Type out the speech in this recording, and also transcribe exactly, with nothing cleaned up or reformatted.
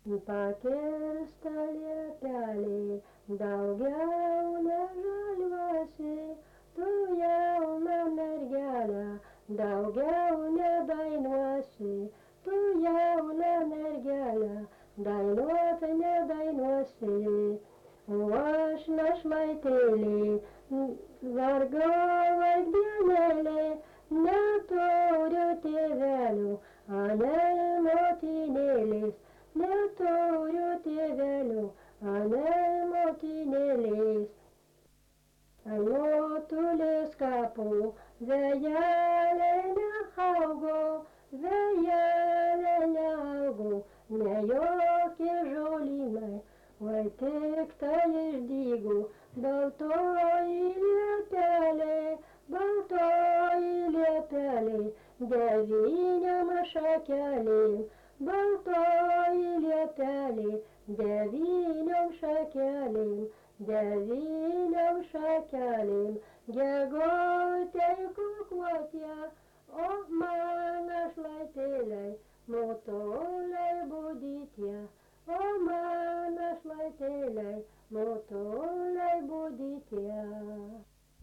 Pakirsta liepelė, daugiau nežaliuosi, tu jauna mergelė, daugiau nedainuosi, tu jauna mergelė, dainuot nedainuosi. O aš našlaitėlė, vargo vaikdienėlė, neturiu tėvelių, anei motinėlės, neturiu tėvelių, anei motinėlės. Motulės kapų vėjelė neaugo, vėjelė neaugo, ne jokie žolynai, oi tik tai išdygo baltoji liepelė, baltoji liepelė, devyniom šakelėm, baltoji liepelė, devyniom šakelėm, devyniom šakelėm, gegutei kukuotė, o man našlaitėlei, motulei budytė, o man našlaitėlei, motulei